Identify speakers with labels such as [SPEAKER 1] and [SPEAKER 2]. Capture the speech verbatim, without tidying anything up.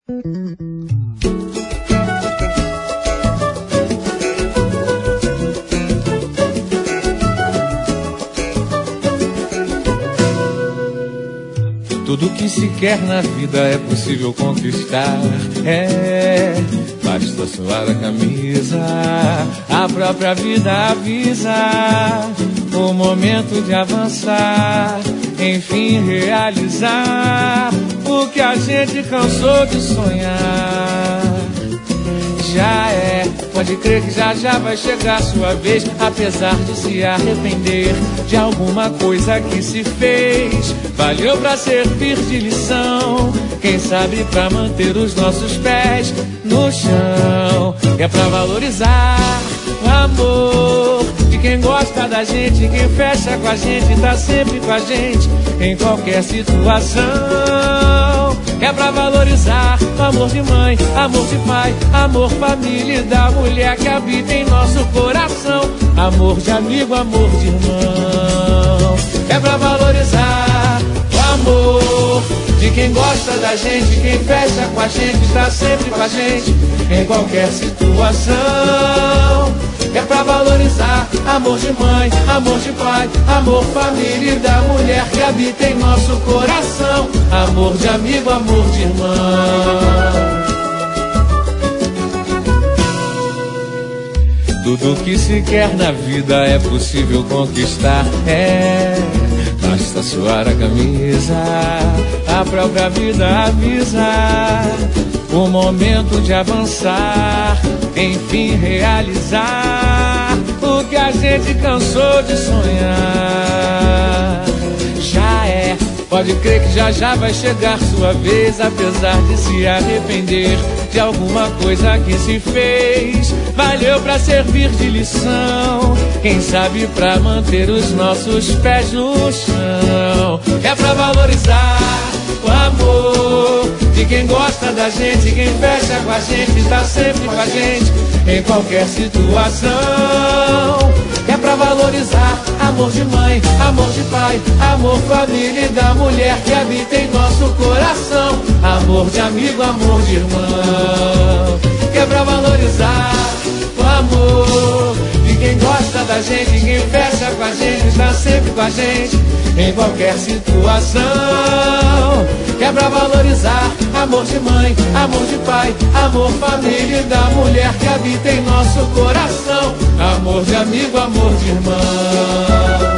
[SPEAKER 1] Tudo que se quer na vida é possível conquistar. É, basta suar a camisa, a própria vida avisa o momento de avançar, enfim realizar o que a gente cansou de sonhar. Já é, pode crer que já já vai chegar a sua vez, apesar de se arrepender de alguma coisa que se fez. Valeu pra servir de lição, quem sabe pra manter os nossos pés no chão. É pra valorizar o amor de quem gosta da gente, quem fecha com a gente, tá sempre com a gente em qualquer situação. É pra valorizar o amor de mãe, amor de pai, amor família e da mulher que habita em nosso coração. Amor de amigo, amor de irmão. É pra valorizar o amor de quem gosta da gente, quem fecha com a gente, está sempre com a gente em qualquer situação. É pra valorizar amor de mãe, amor de pai, amor família e da mulher que habita em nosso coração. Amor de amigo, amor de irmão. Tudo que se quer na vida é possível conquistar. É, basta suar a camisa, a própria vida avisa o momento de avançar, enfim realizar o que a gente cansou de sonhar. Já é, pode crer que já já vai chegar sua vez, apesar de se arrepender de alguma coisa que se fez. Valeu pra servir de lição, quem sabe pra manter os nossos pés no chão. É pra valorizar o amor de quem gosta da gente, quem fecha com a gente, tá sempre com a gente em qualquer situação. É pra valorizar amor de mãe, amor de pai, amor família e da mulher que habita em nosso coração. Amor de amigo, amor de irmão. É pra valorizar o amor de quem gosta da gente, quem fecha com a gente, está sempre com a gente em qualquer situação. É pra valorizar amor de mãe, amor de pai, amor família e da mulher que habita em nosso coração. Amor de amigo, amor de irmão.